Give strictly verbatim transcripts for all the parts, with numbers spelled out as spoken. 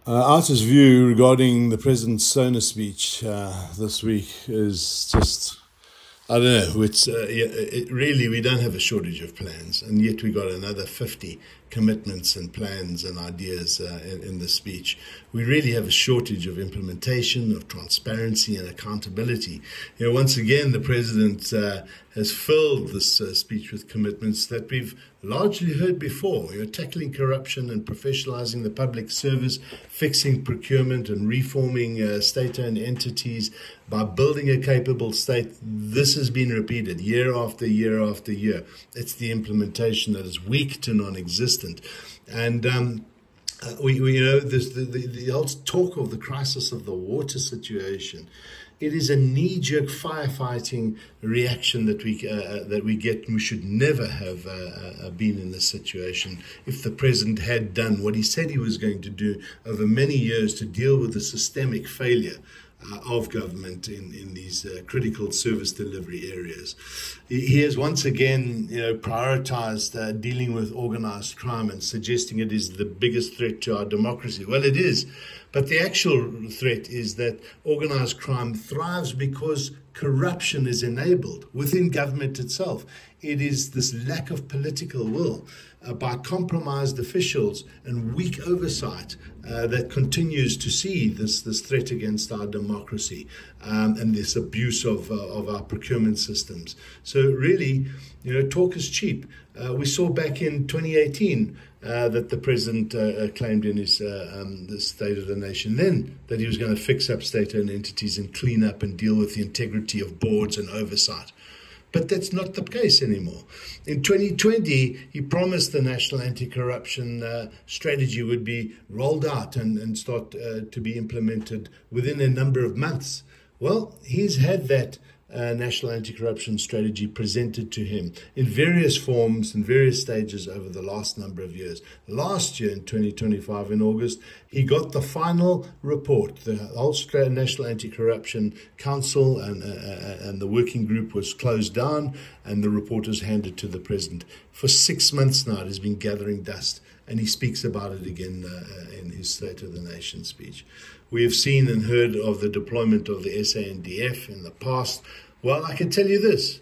Uh, Arta's view regarding the President's Sona speech uh, this week is just, I don't know, it's, uh, it, really, we don't have a shortage of plans, and yet we got another fifty commitments and plans and ideas uh, in, in the speech. We really have a shortage of implementation, of transparency and accountability. You know, once again, the President uh, has filled this uh, speech with commitments that we've largely heard before. You know, tackling corruption and professionalizing the public service, fixing procurement and reforming uh, state-owned entities by building a capable state. This has been repeated year after year after year. It's the implementation that is weak to non-existent. And um, uh, we, we, you know, this, the, the, the old talk of the crisis of the water situation. It is a knee-jerk firefighting reaction that we uh, that we get. We should never have uh, uh, been in this situation if the President had done what he said he was going to do over many years to deal with the systemic failure Uh, of government in, in these uh, critical service delivery areas. He, he has once again, you know, prioritized uh, dealing with organized crime and suggesting it is the biggest threat to our democracy. Well, it is, but the actual threat is that organized crime thrives because corruption is enabled within government itself. It is this lack of political will uh, by compromised officials and weak oversight uh, that continues to see this, this threat against our democracy um, and this abuse of, uh, of our procurement systems. So really, you know, talk is cheap. Uh, we saw back in twenty eighteen uh, that the President uh, claimed in his uh, um, the State of the Nation then that he was going to fix up state-owned entities and clean up and deal with the integrity of boards and oversight. But that's not the case anymore. In twenty twenty, he promised the National Anti-Corruption uh, Strategy would be rolled out and, and start uh, to be implemented within a number of months. Well, he's had that uh, National Anti-Corruption Strategy presented to him in various forms and various stages over the last number of years. Last year, in twenty twenty-five, in August, he got the final report. The whole National Anti-Corruption Council and, uh, and the working group was closed down, and the report was handed to the President. For six months now, it has been gathering dust, and he speaks about it again uh, in his State of the Nation speech. We have seen and heard of the deployment of the S A N D F in the past. Well, I can tell you this,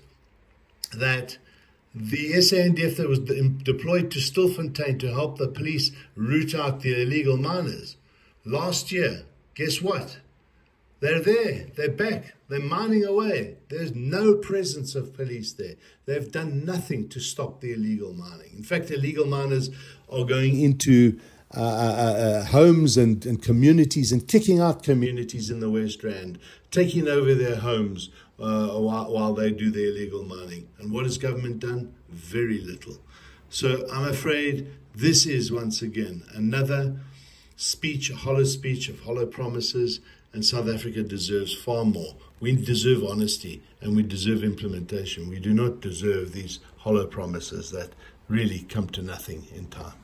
that the S A N D F that was de- deployed to Stilfontein to help the police root out the illegal miners, last year, guess what? They're there. They're back. They're mining away. There's no presence of police there. They've done nothing to stop the illegal mining. In fact, illegal miners are going into uh, uh, uh, homes and, and communities and kicking out communities in the West Rand, taking over their homes uh, while, while they do their illegal mining. And what has government done? Very little. So I'm afraid this is, once again, another speech, a hollow speech of hollow promises, and South Africa deserves far more. We deserve honesty and we deserve implementation. We do not deserve these hollow promises that really come to nothing in time.